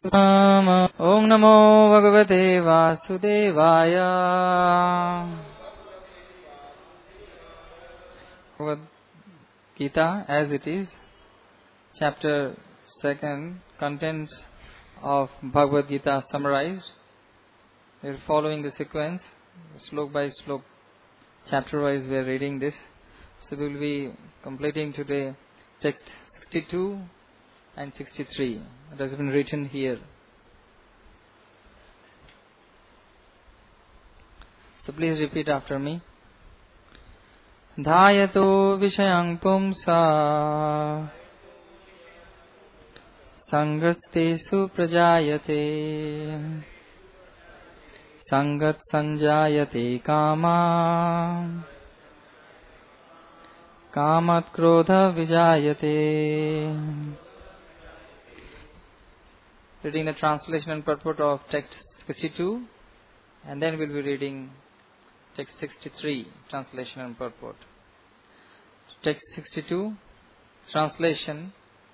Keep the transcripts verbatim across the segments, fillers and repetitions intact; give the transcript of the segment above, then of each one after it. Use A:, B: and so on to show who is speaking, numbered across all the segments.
A: Om Namo Bhagavate Vasudevaya. Bhagavad Gita as it is, chapter second, contents of Bhagavad Gita summarized. We are following the sequence, slok by slok, chapter wise we are reading this. So we will be completing today text sixty-two and sixty-three. It has been written here. So please repeat after me. Dhayato vishayang pumsa sangastesu prajayate sangat sanjayate kama kamat krodha vijayate. Reading the translation and purport of text sixty-two, and then we'll be reading text sixty-three, translation and purport. Text sixty-two, translation.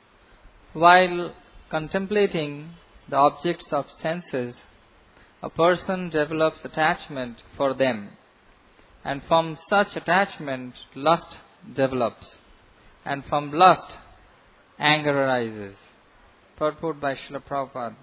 A: While contemplating the objects of senses, a person develops attachment for them, and from such attachment lust develops, and from lust anger arises. Purport by Srila Prabhupada.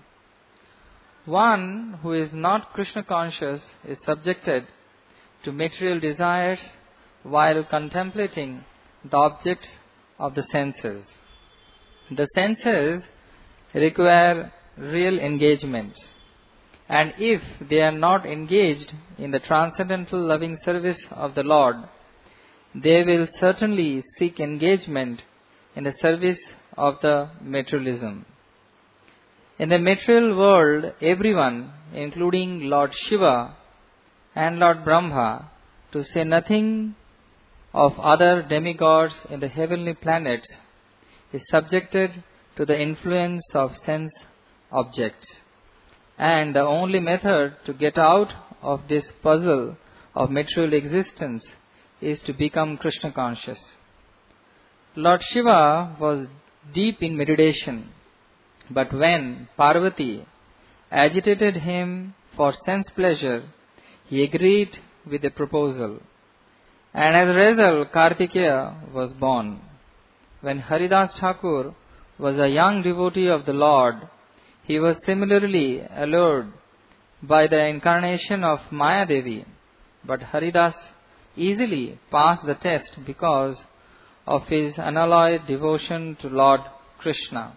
A: One who is not Krishna conscious is subjected to material desires while contemplating the objects of the senses. The senses require real engagements, and if they are not engaged in the transcendental loving service of the Lord, they will certainly seek engagement in the service of the materialism. In the material world, everyone, including Lord Shiva and Lord Brahma, to say nothing of other demigods in the heavenly planets, is subjected to the influence of sense objects. And the only method to get out of this puzzle of material existence is to become Krishna conscious. Lord Shiva was deep in meditation, but when Parvati agitated him for sense pleasure, he agreed with the proposal. And as a result, Kartikeya was born. When Haridas Thakur was a young devotee of the Lord, he was similarly allured by the incarnation of Maya Devi. But Haridas easily passed the test because of his unalloyed devotion to Lord Krishna.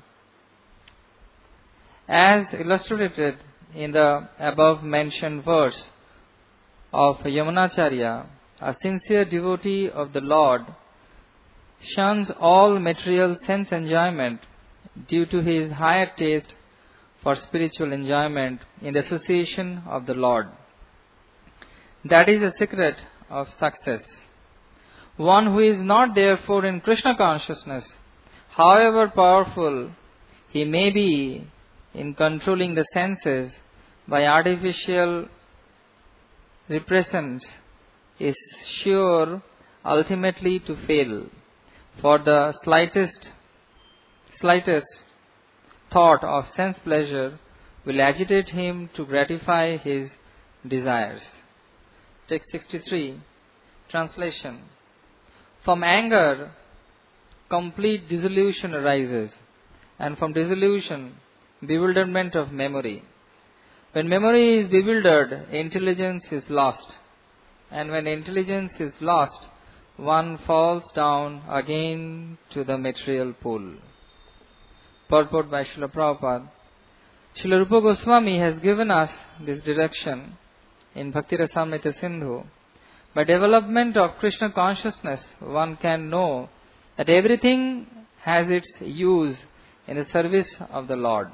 A: As illustrated in the above mentioned verse of Yamunacharya, a sincere devotee of the Lord shuns all material sense enjoyment due to his higher taste for spiritual enjoyment in the association of the Lord. That is the secret of success. One who is not therefore in Krishna consciousness, however powerful he may be in controlling the senses by artificial repressions, is sure ultimately to fail, for the slightest slightest thought of sense pleasure will agitate him to gratify his desires. Text sixty-three, translation. From anger, complete dissolution arises, and from dissolution, bewilderment of memory. When memory is bewildered, intelligence is lost. And when intelligence is lost, one falls down again to the material pool. Purport by Srila Prabhupada. Srila Rupa Goswami has given us this direction in Bhakti Rasamrita Sindhu. By development of Krishna consciousness, one can know that everything has its use in the service of the Lord.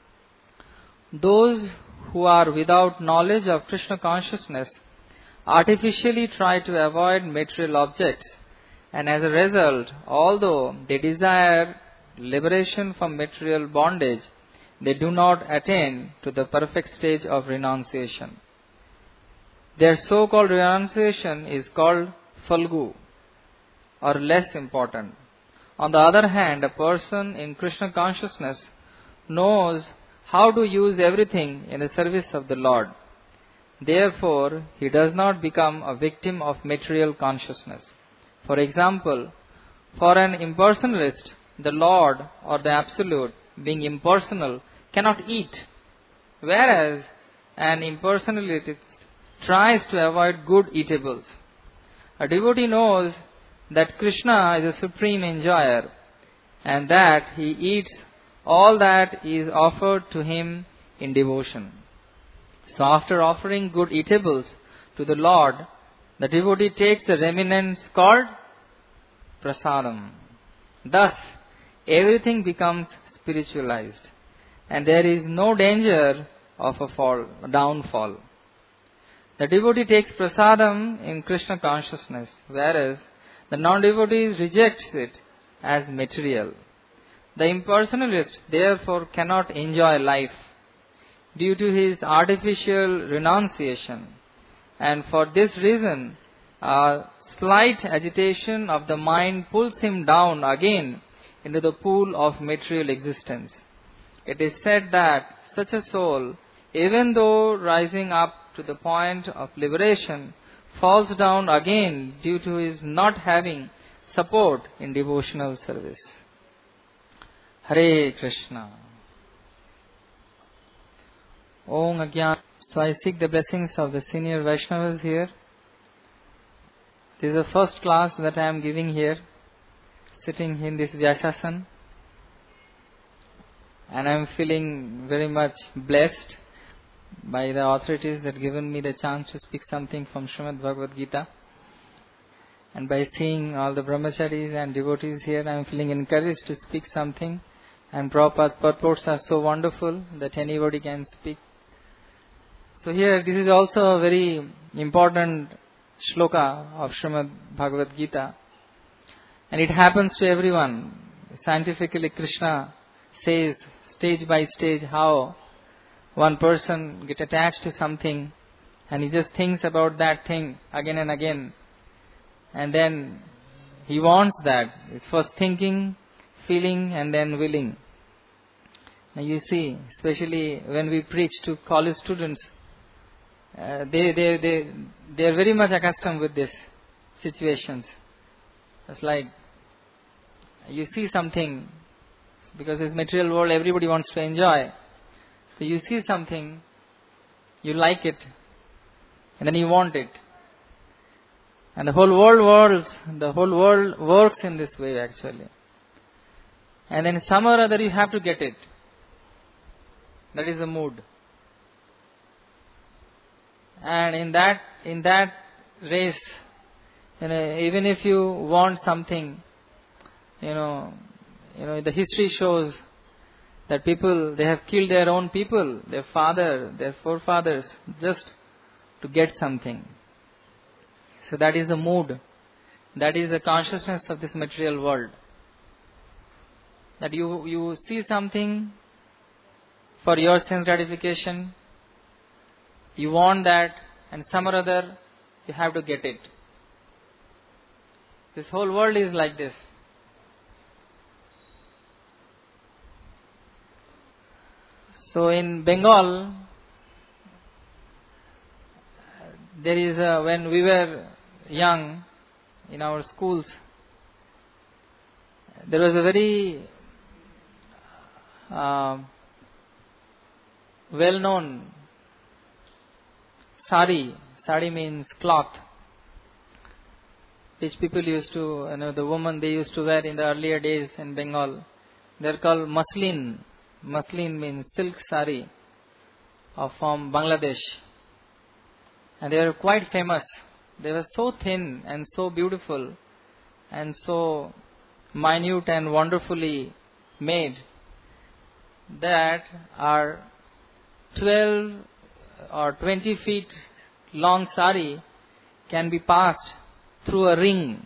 A: Those who are without knowledge of Krishna consciousness artificially try to avoid material objects, and as a result, although they desire liberation from material bondage, they do not attain to the perfect stage of renunciation. Their so-called renunciation is called Falgu, or less important. On the other hand, a person in Krishna consciousness knows how to use everything in the service of the Lord. Therefore, he does not become a victim of material consciousness. For example, for an impersonalist, the Lord or the Absolute, being impersonal, cannot eat, whereas an impersonalist tries to avoid good eatables. A devotee knows that Krishna is a supreme enjoyer and that he eats all that is offered to him in devotion. So after offering good eatables to the Lord, the devotee takes the remnants called prasadam. Thus, everything becomes spiritualized and there is no danger of a fall, a downfall. The devotee takes prasadam in Krishna consciousness, whereas the non-devotee rejects it as material. The impersonalist therefore cannot enjoy life due to his artificial renunciation, and for this reason a slight agitation of the mind pulls him down again into the pool of material existence. It is said that such a soul, even though rising up to the point of liberation, falls down again due to his not having support in devotional service. Hare Krishna. Om Agyan. So I seek the blessings of the senior Vaishnavas here. This is the first class that I am giving here, sitting in this Vyasasana. And I am feeling very much blessed by the authorities that given me the chance to speak something from Srimad Bhagavad Gita. And by seeing all the brahmacharis and devotees here, I am feeling encouraged to speak something. And Prabhupada's purports are so wonderful that anybody can speak. So here, this is also a very important shloka of Srimad Bhagavad Gita. And it happens to everyone. Scientifically, Krishna says stage by stage how one person gets attached to something and he just thinks about that thing again and again. And then he wants that. It's first thinking, feeling and then willing. Now you see, especially when we preach to college students, uh, they, they, they, they are very much accustomed with this situations. It's like you see something, because this material world everybody wants to enjoy. So you see something, you like it, and then you want it. And the whole world works, the whole world works in this way actually. And then some or other you have to get it. That is the mood. And in that in that race, you know, even if you want something, you know, you know, the history shows that people, they have killed their own people, their father, their forefathers, just to get something. So that is the mood. That is the consciousness of this material world. That you, you see something for your sense gratification, you want that, and some or other you have to get it. This whole world is like this. So in Bengal, there is a, when we were young in our schools, there was a very uh, well-known sari. Sari means cloth, which people used to, you know, the women they used to wear in the earlier days in Bengal. They are called muslin. Muslin means silk sari uh, from Bangladesh. And they were quite famous. They were so thin and so beautiful and so minute and wonderfully made that our twelve or twenty feet long sari can be passed through a ring.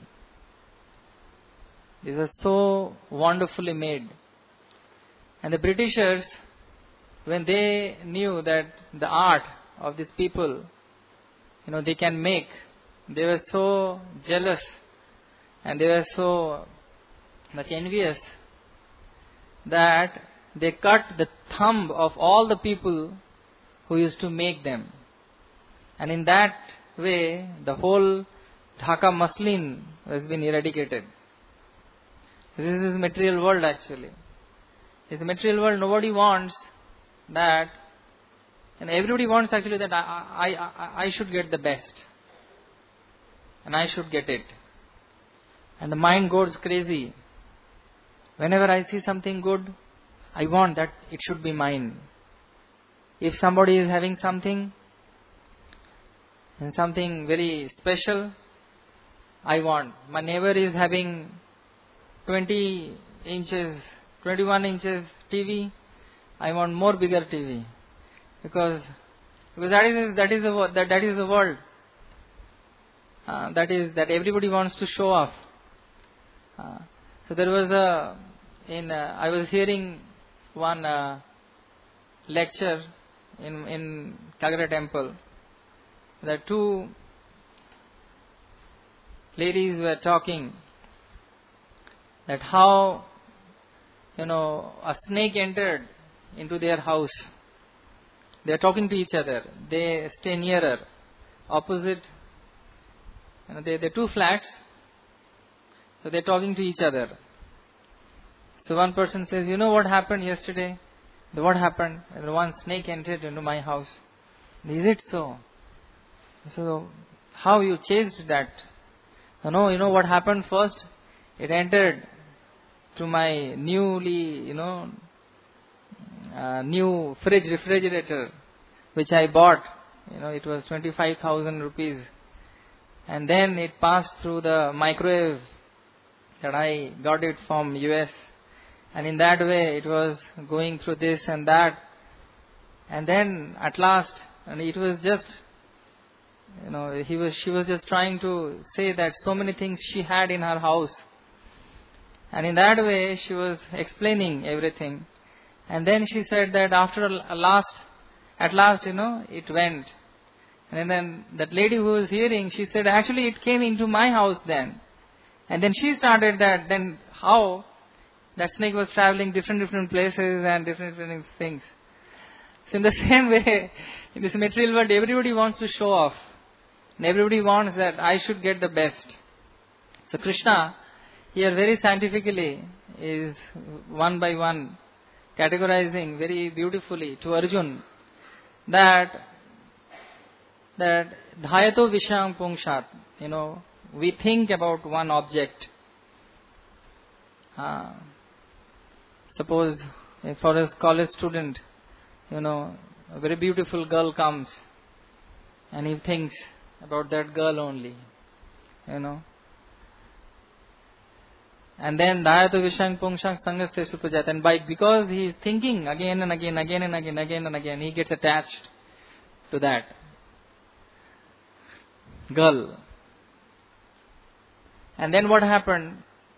A: These are so wonderfully made. And the Britishers, when they knew that the art of these people, you know, they can make, they were so jealous and they were so much envious that they cut the thumb of all the people who used to make them. And in that way, the whole Dhaka muslin has been eradicated. This is material world actually. In the material world, nobody wants that, and everybody wants actually that I, I, I, I should get the best. And I should get it. And the mind goes crazy. Whenever I see something good, I want that it should be mine. If somebody is having something, and something very special, I want. My neighbor is having twenty inches, twenty-one inches T V. I want more bigger T V. Because, because that is, that is the, that, that is the world. Uh, that is, that everybody wants to show off. Uh, so there was a, in, uh, I was hearing one uh, lecture in, in Kagara temple. That two ladies were talking that how, you know, a snake entered into their house. They are talking to each other. They stay nearer, opposite. You know, they they're two flats, so they're talking to each other. So one person says, "You know what happened yesterday? The what happened? And one snake entered into my house." Is it so? So how you chased that? No, you know what happened first? It entered to my newly, you know, uh, new fridge refrigerator, which I bought. You know, it was twenty-five thousand rupees. And then it passed through the microwave that I got it from U S. And in that way it was going through this and that. And then at last, and it was just, you know, he was, she was just trying to say that so many things she had in her house. And in that way she was explaining everything. And then she said that after a last, at last, you know, it went. And then that lady who was hearing, she said, actually it came into my house then. And then she started that, then how that snake was traveling different different places and different different things. So in the same way, in this material world, everybody wants to show off. And everybody wants that I should get the best. So Krishna here very scientifically is one by one categorizing very beautifully to Arjun that that dhayato vishayam pungshat, you know, we think about one object. Uh, suppose for a college student, you know, a very beautiful girl comes and he thinks about that girl only, you know. And then dhayato vishayam pungshat sangasya supajat, and by because he is thinking again and again, again and again, again and again, he gets attached to that girl. And then what happened?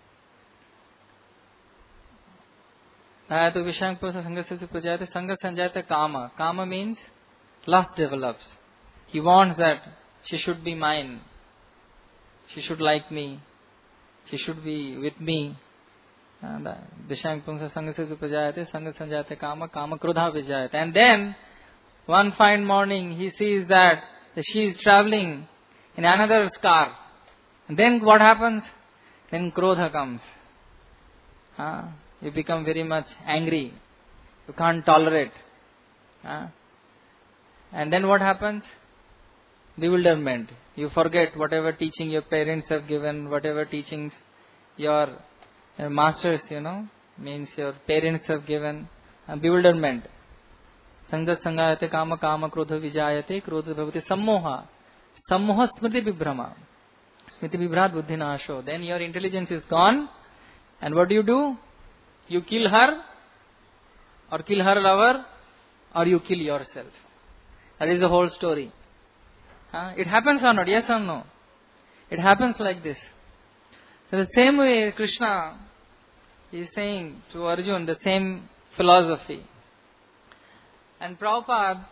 A: Dhayato vishayam pungshat sangasya supajat, sangat sanjayate kama. Kama means lust develops. He wants that she should be mine. She should like me. She should be with me. Vishayam pungshat sangasya supajayate, sangat sanjayate kama, kama krodha vijayate. And then one fine morning he sees that she is traveling in another car. And then what happens? Then krodha comes. Uh, you become very much angry. You can't tolerate. Uh, and then what happens? Bewilderment. You forget whatever teaching your parents have given, whatever teachings your, your masters, you know, means your parents have given. Uh, bewilderment. Sangat sangayate kama kama krodha vijayate krodha bhavati sammoha. Sammoha smriti vibhrama. Smriti vibhrat buddhi nasho. Then your intelligence is gone. And what do you do? You kill her, or kill her lover, or you kill yourself. That is the whole story. Huh? It happens or not? Yes or no? It happens like this. So the same way Krishna is saying to Arjun the same philosophy. And Prabhupada,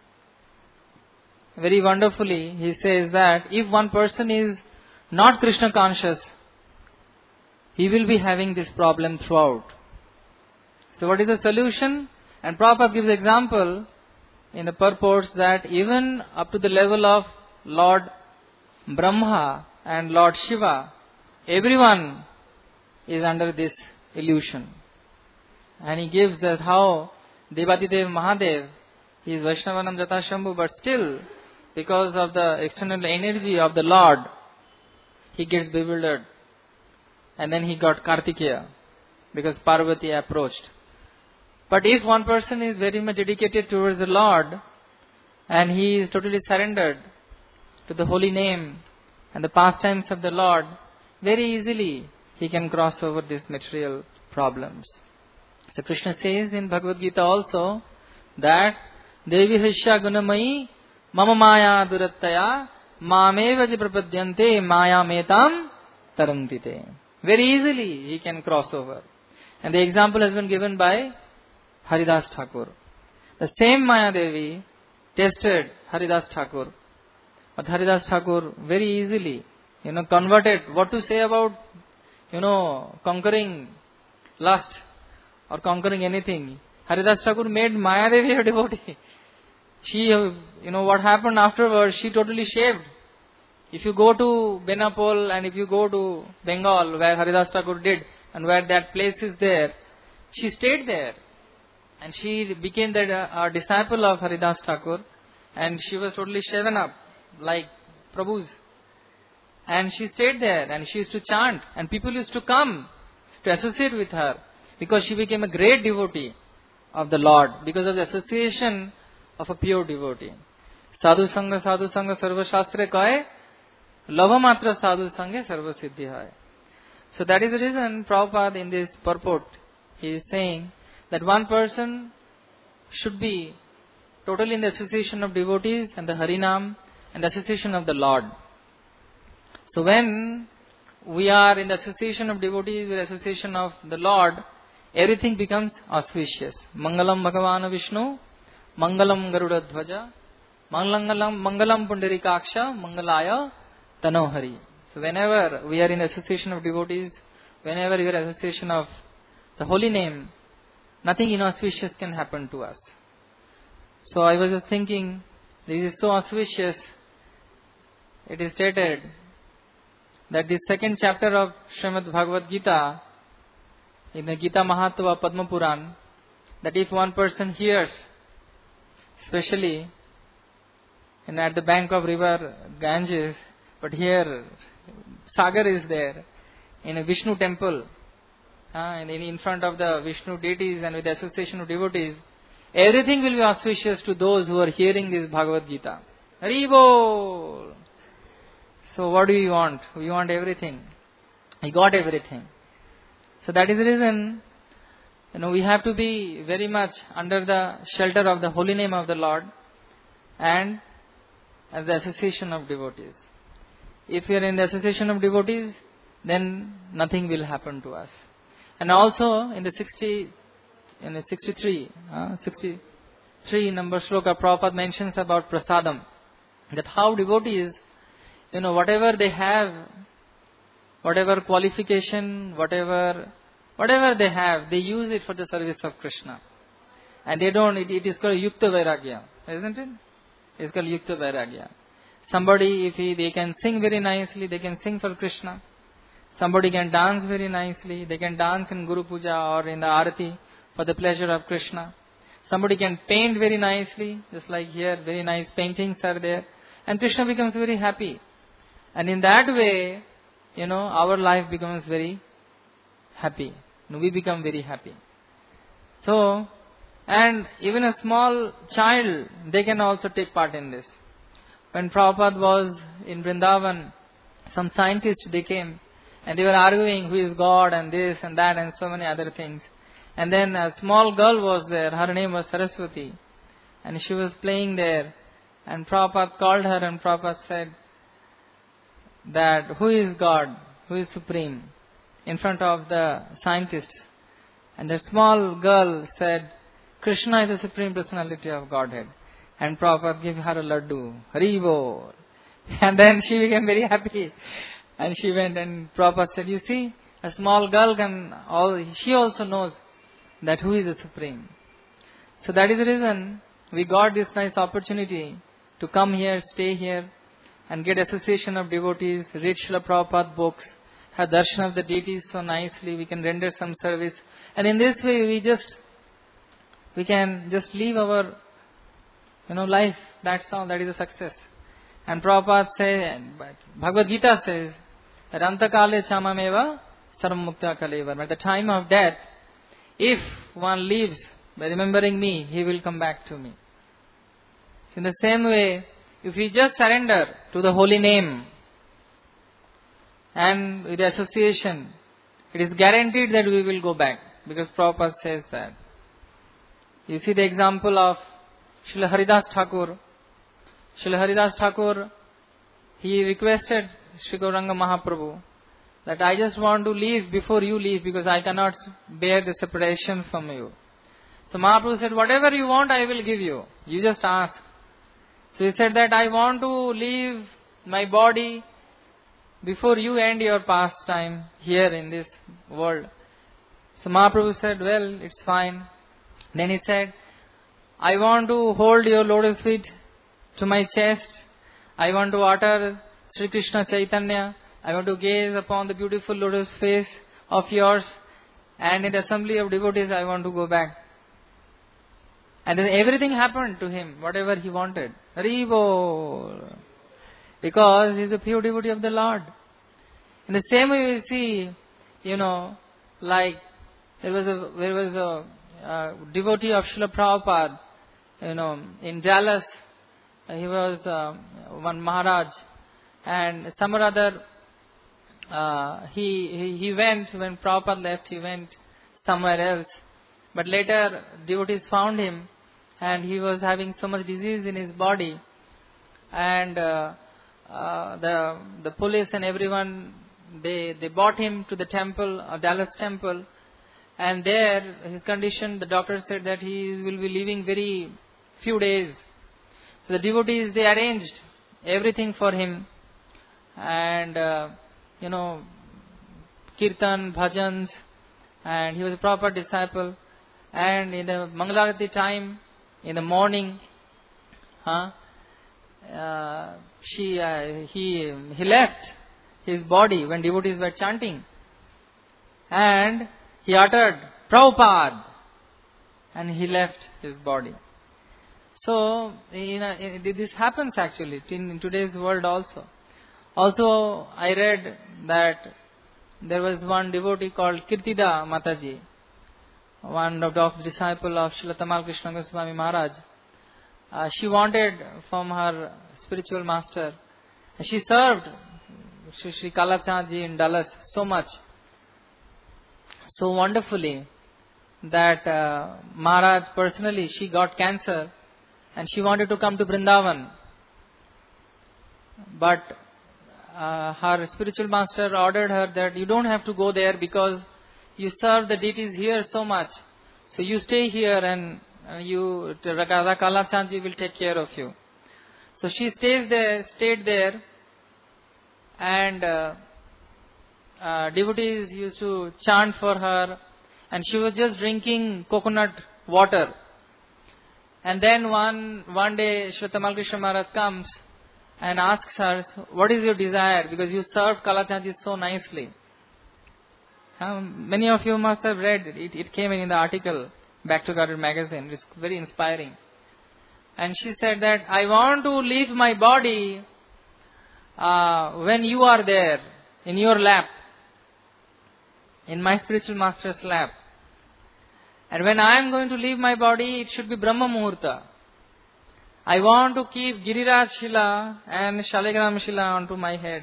A: very wonderfully, he says that if one person is not Krishna conscious, he will be having this problem throughout. So what is the solution? And Prabhupada gives example in the purports that even up to the level of Lord Brahma and Lord Shiva, everyone is under this illusion. And he gives that how Devadidev Mahadev, he is Vaishnavanam Jatashambhu, but still, because of the external energy of the Lord, he gets bewildered. And then he got Kartikeya, because Parvati approached. But if one person is very much dedicated towards the Lord, and he is totally surrendered to the holy name and the pastimes of the Lord, very easily he can cross over these material problems. So Krishna says in Bhagavad Gita also that Devi Hishya Gunamayi Mama Maya Durattaya Mameva Prapadyante Maya Metam Tarantite. Very easily he can cross over. And the example has been given by Haridas Thakur. The same Maya Devi tested Haridas Thakur. But Haridas Thakur very easily, you know, converted. What to say about, you know, conquering lust or conquering anything. Haridas Thakur made Maya Devi a devotee. She, you know, what happened afterwards, she totally shaved. If you go to Benapole and if you go to Bengal, where Haridas Thakur did, and where that place is there, she stayed there. And she became the uh, disciple of Haridas Thakur. And she was totally shaven up, like Prabhu's. And she stayed there and she used to chant. And people used to come to associate with her. Because she became a great devotee of the Lord. Because of the association of a pure devotee. Sadhu Sangha, Sadhu Sangha, Sarva Shastre kahe, Lava Matra Sadhu Sangha, Sarva Siddhi hai. So that is the reason Prabhupada in this purport, he is saying that one person should be totally in the association of devotees and the Harinam and the association of the Lord. So when we are in the association of devotees with the association of the Lord, everything becomes auspicious. Mangalam Bhagavana Vishnu, Mangalam Garuda Dhvaja, Mangalam, Mangalam Pundarikaksha, Mangalaya Tanohari. So whenever we are in association of devotees, whenever we are in association of the holy name, nothing inauspicious can happen to us. So I was just thinking, this is so auspicious. It is stated that the second chapter of Srimad Bhagavad Gita, in the Gita Mahatva Padma Puran, that if one person hears, especially in at the bank of river Ganges, but here Sagar is there, in a Vishnu temple, uh, and in, in front of the Vishnu deities and with the association of devotees, everything will be auspicious to those who are hearing this Bhagavad Gita. Haribol! So what do we want? We want everything. We got everything. So that is the reason, you know, we have to be very much under the shelter of the holy name of the Lord and as the association of devotees. If we are in the association of devotees, then nothing will happen to us. And also in the sixty, in the sixty-three, uh, sixty-three number shloka, Prabhupada mentions about prasadam, that how devotees, you know, whatever they have, whatever qualification, whatever, whatever they have, they use it for the service of Krishna. And they don't, it, it is called Yukta Vairagya, isn't it? It's called Yukta Vairagya. Somebody, if he, they can sing very nicely, they can sing for Krishna. Somebody can dance very nicely, they can dance in Guru Puja or in the Arati for the pleasure of Krishna. Somebody can paint very nicely, just like here, very nice paintings are there. And Krishna becomes very happy. And in that way, you know, our life becomes very happy. We become very happy. So, and even a small child, they can also take part in this. When Prabhupada was in Vrindavan, some scientists, they came and they were arguing who is God and this and that and so many other things. And then a small girl was there, her name was Saraswati, and she was playing there. And Prabhupada called her and Prabhupada said that who is God, who is supreme, in front of the scientists. And the small girl said, Krishna is the supreme personality of Godhead. And Prabhupada gave her a laddu, Haribol. And then she became very happy. And she went and Prabhupada said, you see, a small girl can, all, she also knows that who is the Supreme. So that is the reason we got this nice opportunity to come here, stay here, and get association of devotees, read Srila Prabhupada books, have darshan of the deities so nicely, we can render some service. And in this way we just, we can just live our, you know, life. That's all, that is a success. And Prabhupada says, Bhagavad Gita says, that Antakale chamameva sarvamukta kalevar. At the time of death, if one lives by remembering me, he will come back to me. In the same way, if we just surrender to the holy name and with the association, it is guaranteed that we will go back, because Prabhupada says that. You see the example of Srila Haridas Thakur. Srila Haridas Thakur, he requested Sri Gauranga Mahaprabhu that I just want to leave before you leave, because I cannot bear the separation from you. So Mahaprabhu said, whatever you want I will give you. You just ask. So he said that I want to leave my body before you end your pastime here in this world. So Mahaprabhu said, well, it's fine. Then he said, I want to hold your lotus feet to my chest. I want to utter Sri Krishna Chaitanya. I want to gaze upon the beautiful lotus face of yours. And in the assembly of devotees, I want to go back. And then everything happened to him, whatever he wanted. Haribol. Because he is a pure devotee of the Lord. In the same way we see, you know, like there was a there was a uh, devotee of Srila Prabhupada, you know, in Dallas. He was uh, one Maharaj, and some or other uh, he, he he went when Prabhupada left. He went somewhere else, but later devotees found him, and he was having so much disease in his body, and uh, uh, the the police and everyone they they brought him to the temple, uh, Dallas temple, and there his condition, the doctor said that he will be living very few days. So the devotees, they arranged everything for him, and uh, you know, kirtan, bhajans, and he was a proper disciple. And in the Mangalarati time, in the morning, huh, uh, she uh, he he left his body when devotees were chanting, and he uttered Prabhupada, and he left his body. So, you know, this happens actually in, in today's world also. Also, I read that there was one devotee called Kirtida Mataji, one of the disciple of Srila Tamal Krishna Goswami Maharaj. Uh, she wanted from her spiritual master. She served Sri, Sri Kalachandji in Dallas so much, so wonderfully, that uh, Maharaj personally, she got cancer. And she wanted to come to Vrindavan. But uh, her spiritual master ordered her that you don't have to go there because you serve the deities here so much. So you stay here and uh, you, Radha Kalachandji will take care of you. So she stays there, stayed there, and uh, uh, devotees used to chant for her, and she was just drinking coconut water. And then one one day, Sri Tamal Krishna Maharaj comes and asks her, what is your desire? Because you served Kalachandji so nicely. Um, many of you must have read it. It, it came in the article, Back to Garden magazine. It's very inspiring. And she said that, I want to leave my body uh, when you are there, in your lap, in my spiritual master's lap. And when I am going to leave my body, it should be Brahma Muhurta. I want to keep Giriraj Shila and Shaligram Shila onto my head.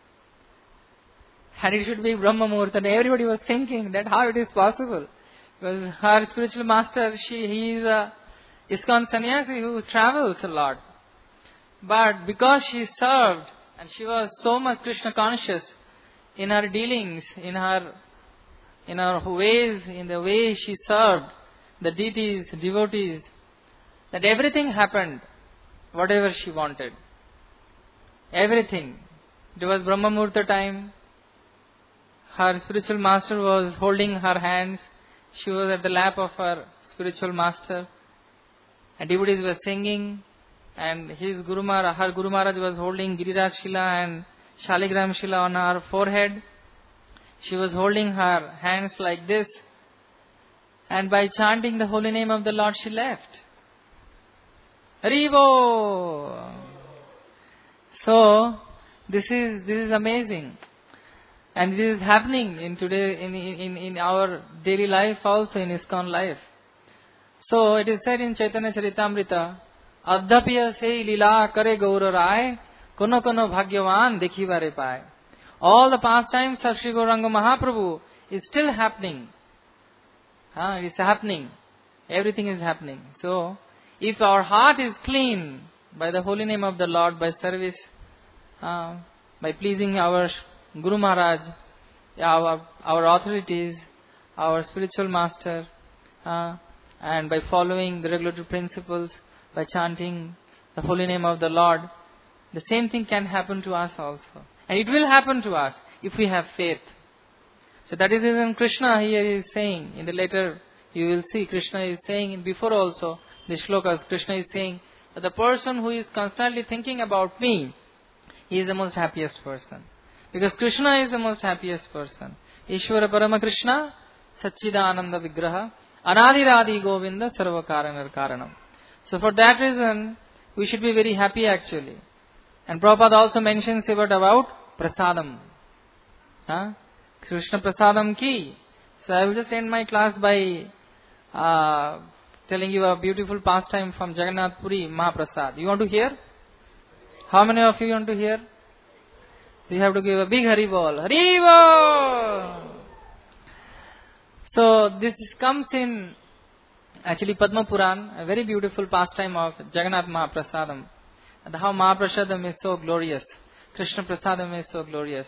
A: And it should be Brahma Muhurta. And everybody was thinking that how it is possible. Because her spiritual master, she, he is a ISKCON sannyasi who travels a lot. But because she served and she was so much Krishna conscious in her dealings, in her in her ways, in the way she served the deities, devotees, that everything happened, whatever she wanted. Everything. It was Brahma Muhurta time. Her spiritual master was holding her hands she was at the lap of her spiritual master, and devotees were singing, and his Guru Maharaj, her Guru Maharaj was holding Giriraj Shila and Shaligram Shila on her forehead. She was holding her hands like this, and by chanting the holy name of the Lord, she left. Haribo! So, this is this is amazing. And this is happening in today in, in, in our daily life also, in ISKCON life. So it is said in Chaitanya Charitamrita, Adhapya se lila kare gaura rai, kono kono bhagyavan dekhivare pai. All the pastimes of Sri Gauranga Mahaprabhu is still happening. Ah, it is happening. Everything is happening. So, if our heart is clean by the holy name of the Lord, by service, uh, by pleasing our Guru Maharaj, our, our authorities, our spiritual master, uh, and by following the regulatory principles, by chanting the holy name of the Lord, the same thing can happen to us also. And it will happen to us if we have faith. So that is even Krishna here is saying, in the later you will see Krishna is saying, before also, the shlokas, Krishna is saying that the person who is constantly thinking about me, he is the most happiest person. Because Krishna is the most happiest person. Ishvara Parama Krishna, Satchidananda Vigraha, Anadiradi Govinda Sarva Karanar Karanam. So for that reason, we should be very happy actually. And Prabhupada also mentions about, about Prasadam. Huh? Krishna Prasadam ki. So I will just end my class by uh, telling you a beautiful pastime from Jagannath Puri Mahaprasad. You want to hear? How many of you want to hear? So you have to give a big Hari Bol. Hari Bol! So this comes in actually Padma Puran, a very beautiful pastime of Jagannath Mahaprasadam. And how Mahaprasadam is so glorious. Krishna Prasadam is so glorious.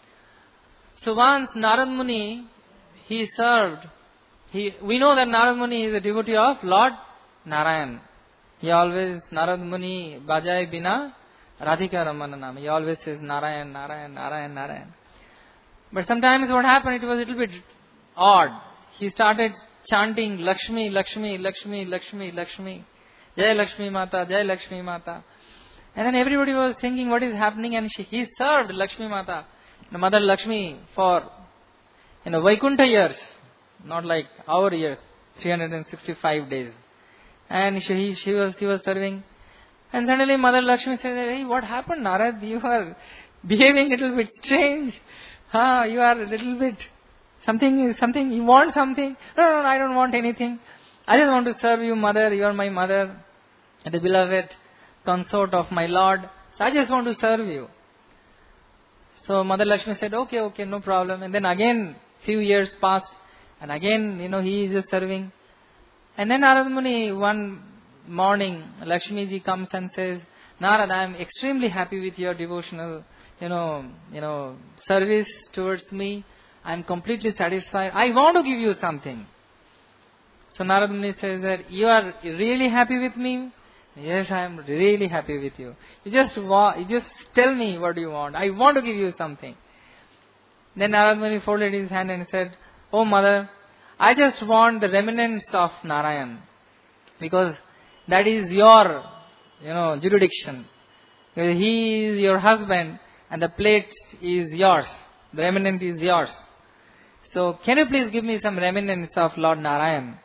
A: So once Narad Muni, he served. He, we know that Narad Muni is a devotee of Lord Narayan. He always, Narad Muni, Bajai Bina, Radhika Ramananam. He always says Narayan, Narayan, Narayan, Narayan. But sometimes what happened, it was a little bit odd. He started chanting Lakshmi, Lakshmi, Lakshmi, Lakshmi, Lakshmi. Jai Lakshmi Mata, Jai Lakshmi Mata. And then everybody was thinking what is happening, and she, he served Lakshmi Mata, the Mother Lakshmi, for you know Vaikuntha years, not like our years, three hundred sixty-five days. And she, he, she was he was serving. And suddenly Mother Lakshmi said, hey, what happened, Narad? You are behaving a little bit strange. Huh? You are a little bit, something, something, you want something? No, no, no, I don't want anything. I just want to serve you, Mother. You are my Mother, the beloved consort of my Lord. So I just want to serve you. So Mother Lakshmi said, okay, okay, no problem. And then again, few years passed. And again, you know, he is just serving. And then Narad Muni, one morning, Lakshmi ji comes and says, Narad, I am extremely happy with your devotional, you know, you know, service towards me. I am completely satisfied. I want to give you something. So Narad Muni says that, you are really happy with me? Yes, I am really happy with you. You just wa- you just tell me what you want. I want to give you something. Then Narad Muni folded his hand and said, oh Mother, I just want the remnants of Narayan. Because that is your, you know, jurisdiction. Because he is your husband and the plate is yours. The remnant is yours. So can you please give me some remnants of Lord Narayan?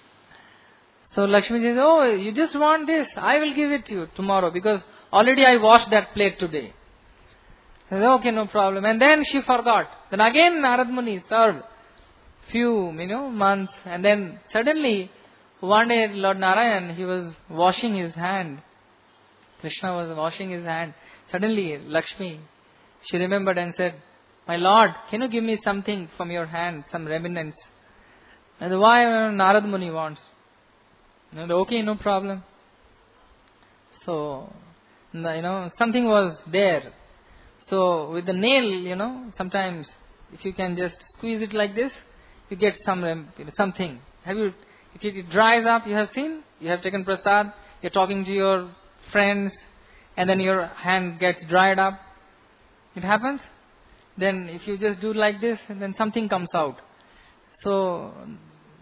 A: So Lakshmi says, oh, you just want this? I will give it to you tomorrow because already I washed that plate today. He says, okay, no problem. And then she forgot. Then again Narad Muni served few, you know, months. And then suddenly, one day Lord Narayan, he was washing his hand. Krishna was washing his hand. Suddenly Lakshmi, she remembered and said, my Lord, can you give me something from your hand, some remnants? And why Narad Muni wants? And okay, no problem. So, you know, something was there. So, with the nail, you know, sometimes if you can just squeeze it like this, you get some something. Have you, if it dries up, you have seen, you have taken prasad, you're talking to your friends, and then your hand gets dried up. It happens. Then if you just do like this, and then something comes out. So,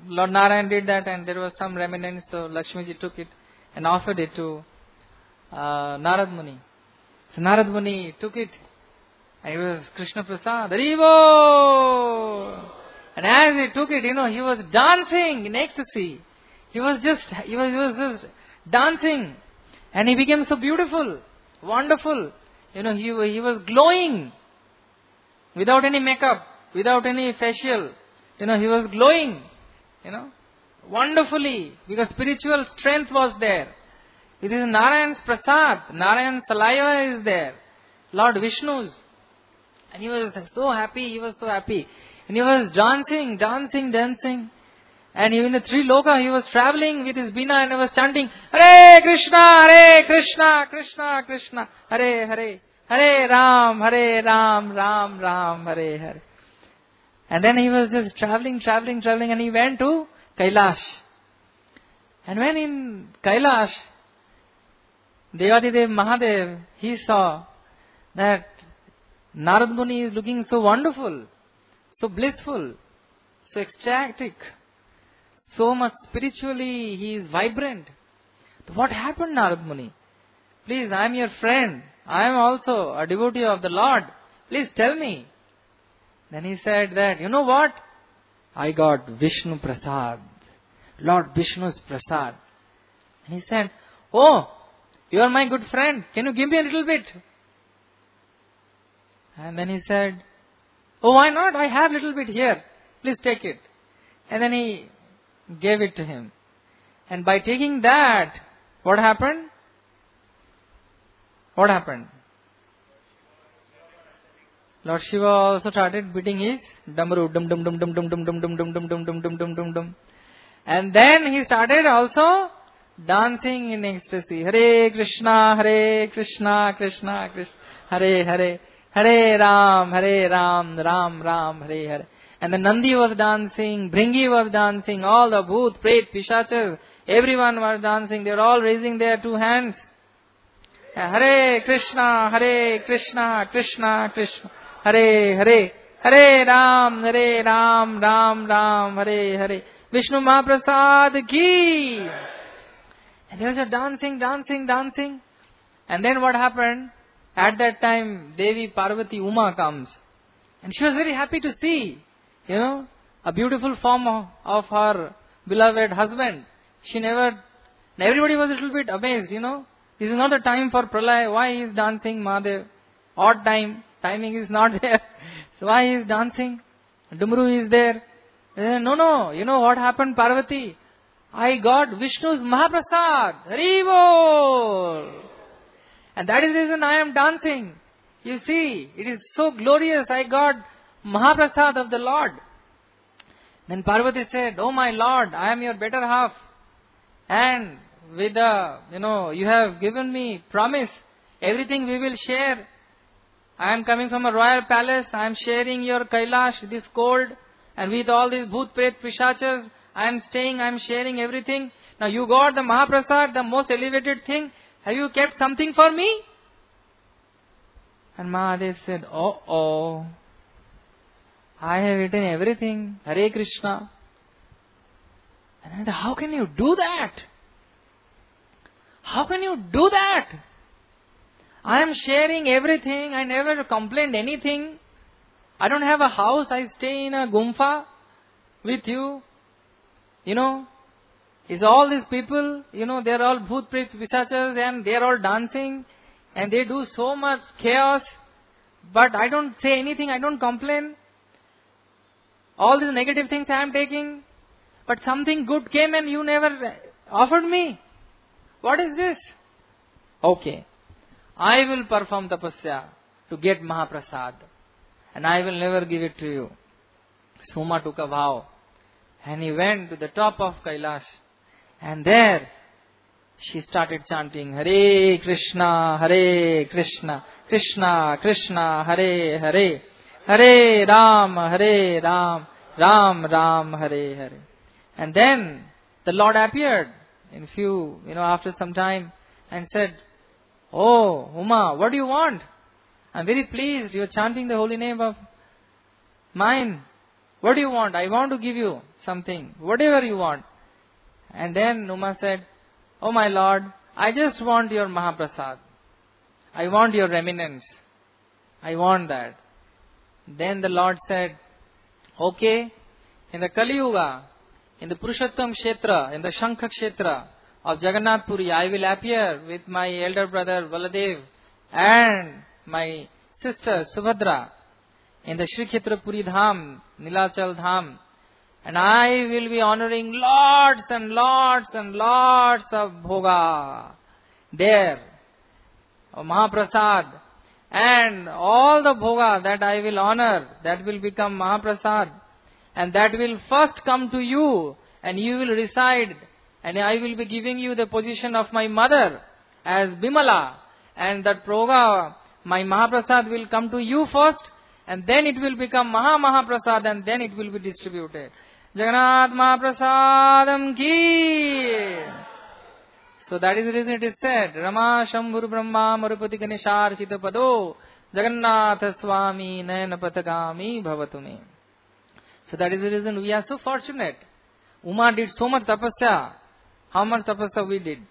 A: Lord Narayan did that, and there was some remnants, so Lakshmiji took it and offered it to uh, Narad Muni. So Narad Muni took it, and it was Krishna Prasad. Haribo! And as he took it, you know, he was dancing in ecstasy. He was just, he was, he was just dancing. And he became so beautiful, wonderful. You know, he, he was glowing without any makeup, without any facial. You know, he was glowing, you know, wonderfully, because spiritual strength was there. It is Narayan's prasad, Narayan's saliva is there, Lord Vishnu's. And he was so happy, he was so happy. And he was dancing, dancing, dancing. And even the three loka, he was traveling with his Bina and he was chanting, Hare Krishna, Hare Krishna, Krishna, Krishna, Hare Hare, Hare Ram, Hare Ram, Ram Ram, Hare Hare. And then he was just traveling, traveling, traveling, and he went to Kailash. And when in Kailash, Devadidev Mahadev, he saw that Narad Muni is looking so wonderful, so blissful, so ecstatic, so much spiritually he is vibrant. What happened, Narad Muni? Please, I am your friend. I am also a devotee of the Lord. Please tell me. Then he said that, you know what? I got Vishnu Prasad. Lord Vishnu's Prasad. And he said, oh, you are my good friend. Can you give me a little bit? And then he said, oh, why not? I have a little bit here. Please take it. And then he gave it to him. And by taking that, what happened? What happened? Lord Shiva also started beating his damaru, dum dum dum dum dum dum dum dum dum dum dum dum dum dum dum dum. And then he started also dancing in ecstasy. Hare Krishna, Hare Krishna, Krishna Krishna, Hare Hare, Hare Ram, Hare Ram, Ram Ram, Hare Hare. And the Nandi was dancing, Bhringi was dancing, all the Bhoot, Pret, Pishachas, everyone was dancing. They were all raising their two hands. Hare Krishna, Hare Krishna, Krishna Krishna, Hare Hare, Hare Ram, Hare Ram, Ram Ram, Hare Hare. Vishnu Mahaprasad ki. And they were dancing, dancing, dancing. And then what happened? At that time, Devi Parvati Uma comes. And she was very happy to see, you know, a beautiful form of, of her beloved husband. She never, everybody was a little bit amazed, you know. This is not the time for pralaya. Why he is dancing, Mahadev? Odd time. Timing is not there. So why he is dancing? Dumru is there. Said, no, no. You know what happened, Parvati? I got Vishnu's Mahaprasad. Haribol. And that is the reason I am dancing. You see, it is so glorious. I got Mahaprasad of the Lord. Then Parvati said, oh my Lord, I am your better half. And with the, you know, you have given me promise. Everything we will share. I am coming from a royal palace. I am sharing your Kailash, this cold. And with all these Bhoot, Pret, Pishachas, I am staying, I am sharing everything. Now you got the Mahaprasad, the most elevated thing. Have you kept something for me? And Mahadev said, oh, oh. I have eaten everything. Hare Krishna. And I said, how can you do that? How can you do that? I am sharing everything. I never complained anything. I don't have a house. I stay in a gumfa with you. You know, is all these people, you know, they are all Bhoot, Pret, Pisachas and they are all dancing and they do so much chaos. But I don't say anything. I don't complain. All these negative things I am taking. But something good came and you never offered me. What is this? Okay. I will perform tapasya to get Mahaprasad. And I will never give it to you. Suma took a vow. And he went to the top of Kailash. And there, she started chanting, Hare Krishna, Hare Krishna, Krishna Krishna, Hare Hare, Hare Ram, Hare Ram, Ram Ram, Hare Hare. And then the Lord appeared in few, you know, after some time and said, oh, Uma, what do you want? I'm very pleased. You are chanting the holy name of mine. What do you want? I want to give you. something, whatever you want. And then Uma said, "Oh my Lord, I just want your Mahaprasad. I want your remnants. I want that." Then the Lord said, "Okay, in the Kali Yuga, in the Purushottam Kshetra, in the Shankha Kshetra of Jagannath Puri, I will appear with my elder brother Baladev and my sister Subhadra in the Shri Kshetra Puri Dham, Nilachal Dham. And I will be honoring lots and lots and lots of bhoga there, of Mahaprasad. And all the bhoga that I will honor, that will become Mahaprasad. And that will first come to you, and you will reside. And I will be giving you the position of my mother as Bimala. And that bhoga, my Mahaprasad will come to you first, and then it will become Maha Mahaprasad, and then it will be distributed. Jagannath Mahaprasadam ki. So that is the reason it is said, Rama Shambhur Brahma Marupati Ganeshar Chita Pado Jagannath Swami Nayana Patagami Bhavatumi. So that is the reason we are so fortunate. Uma did so much tapasya. How much tapasya we did?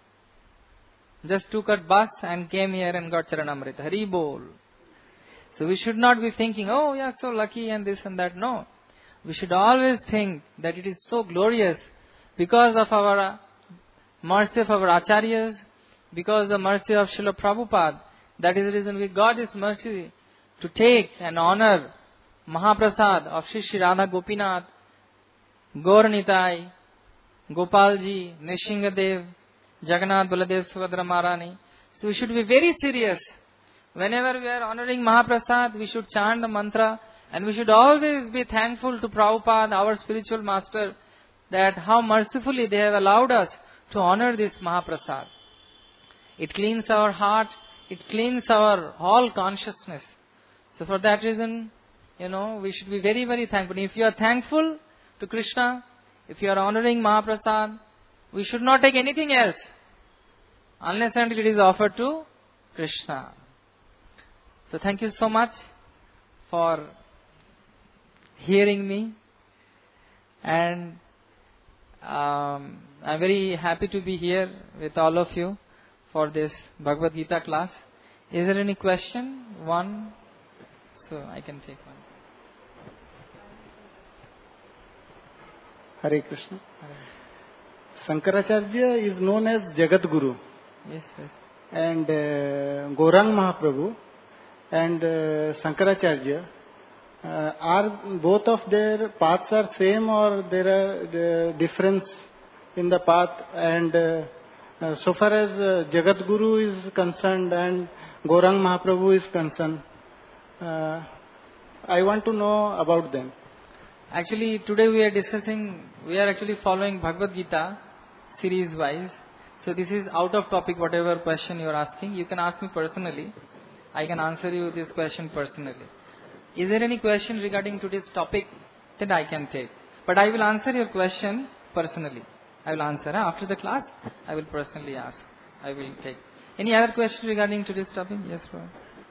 A: Just took a bus and came here and got Charanamrita. Hari Bol. So we should not be thinking, oh, we are so lucky and this and that. No. We should always think that it is so glorious because of our mercy of our Acharyas, because of the mercy of Srila Prabhupada. That is the reason we got this mercy to take and honor Mahaprasad of Shri Shri Radha Gopinath, Gaur Nitai, Gopalji, Nishingadev, Jagannath Baladev Subhadra Maharani. So we should be very serious. Whenever we are honoring Mahaprasad, we should chant the mantra, and we should always be thankful to Prabhupada, our spiritual master, that how mercifully they have allowed us to honor this Mahaprasad. It cleans our heart, it cleans our whole consciousness. So for that reason, you know, we should be very, very thankful. If you are thankful to Krishna, if you are honoring Mahaprasad, we should not take anything else unless until it is offered to Krishna. So thank you so much for hearing me, and um, I am very happy to be here with all of you for this Bhagavad Gita class. Is there any question? One? So I can take one.
B: Hare Krishna. Shankaracharya is known as Jagat Guru.
A: Yes, yes.
B: And uh, Gaurang Mahaprabhu and uh, Shankaracharya, uh, are both of their paths are same, or there are uh, difference in the path? And uh, uh, so far as uh, Jagat Guru is concerned and Gaurang Mahaprabhu is concerned, uh, I want to know about them.
A: Actually, today we are discussing, we are actually following Bhagavad Gita series wise. So this is out of topic, whatever question you are asking. You can ask me personally. I can answer you this question personally. Is there any question regarding today's topic that I can take? But I will answer your question personally. I will answer. Huh? After the class, I will personally ask. I will take. Any other question regarding today's topic? Yes, bro.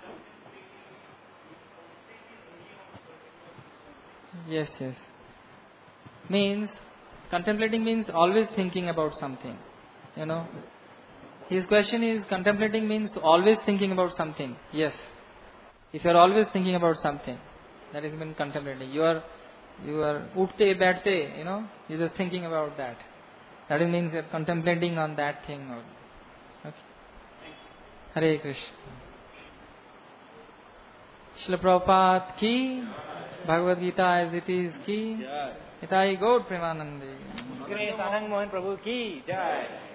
A: Yes, yes. Means, contemplating means always thinking about something. You know. His question is, contemplating means always thinking about something. Yes. If you are always thinking about something, that is mean contemplating. You are, you are utte baithte, you know, you are just thinking about that. That means you are contemplating on that thing. Okay. Hare Krishna. Srila Prabhupada ki, Bhagavad Gita as it is ki, Nitai Gaur Premanande.
C: Grace Anand Mohan Prabhu ki, Jai.